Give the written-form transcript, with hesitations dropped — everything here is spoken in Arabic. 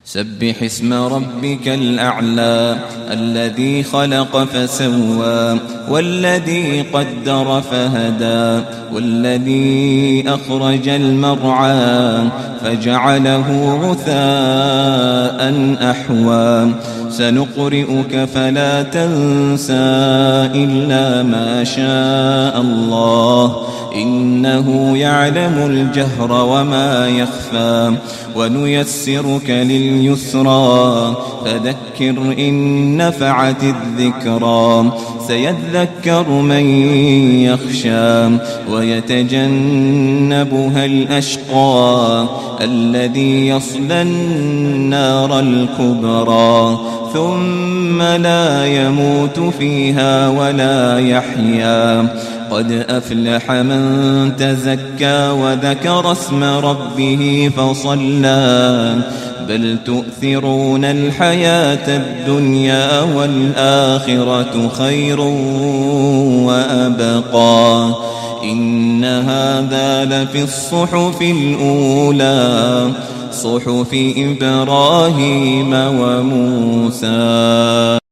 سبح اسم ربك الأعلى الذي خلق فسوى والذي قدر فهدى والذي أخرج المرعى فجعله غثاء أحوى سنقرئك فلا تنسى إلا ما شاء الله إنه يعلم الجهر وما يخفى ونيسرك لليسرى فذكر إن نفعت الذكرى سيذكر من يخشى ويتجنبها الأشقى الذي يصلى النار الكبرى ثم لا يموت فيها ولا يحيا قد أفلح من تزكى وذكر اسم ربه فصلى بل تؤثرون الحياة الدنيا والآخرة خير وأبقى إن هذا لفي الصحف الأولى صحف إبراهيم وموسى.